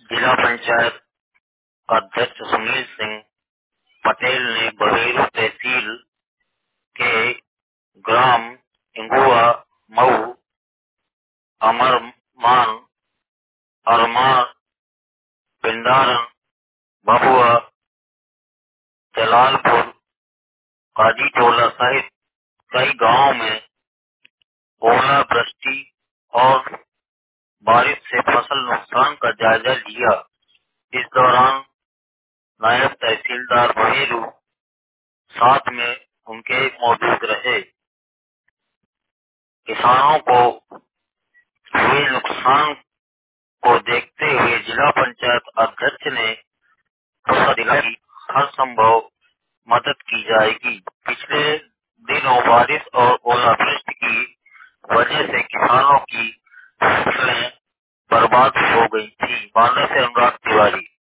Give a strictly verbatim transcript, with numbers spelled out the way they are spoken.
जिला पंचायत अध्यक्ष सुनील सिंह पटेल ने बहेरू तहसील के ग्राम इंगुआ, मऊ, अमरमान, अरमार, पिंडारन, भभुआ, जलालपुर, काजीटोला सहित कई गांवों में ओलावृष्टि और बारिश से फसल नुकसान का जायजा लिया। इस दौरान नायब तहसीलदार बहेरू साथ में उनके मौजूद रहे। किसानों को हुए नुकसान को देखते हुए जिला पंचायत अध्यक्ष ने भरोसा दिलाया कि हर संभव मदद की जाएगी। पिछले दिनों बारिश और ओलावृष्टि की वजह से किसानों की फसलें बर्बाद हो गई थी। बांदा से अनुराग तिवारी।